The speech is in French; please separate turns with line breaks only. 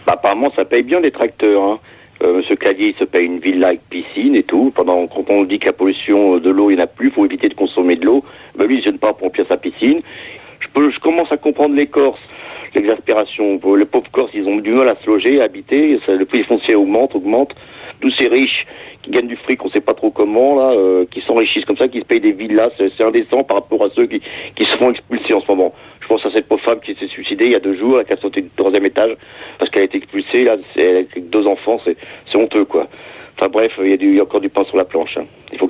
Bah, apparemment, ça paye bien les tracteurs. Hein. Monsieur Clavier, il se paye une villa avec piscine et tout. Pendant quand on dit que la pollution de l'eau, il n'y en a plus, il faut éviter de consommer de l'eau. Bah, lui, il ne gêne pas pour remplir sa piscine. Je commence à comprendre les Corses, l'exaspération. Les pauvres Corses, ils ont du mal à se loger, à habiter. Le prix foncier augmente. Tous ces riches qui gagnent du fric, on ne sait pas trop comment, là, qui s'enrichissent comme ça, qui se payent des villas, c'est indécent par rapport à ceux qui se font expulser en ce moment. Je pense à cette pauvre femme qui s'est suicidée il y a 2 jours, qui a sauté du 3e étage, parce qu'elle a été expulsée, là, elle a 2 enfants, c'est honteux, quoi. Enfin bref, il y a encore du pain sur la planche. Hein. Il faut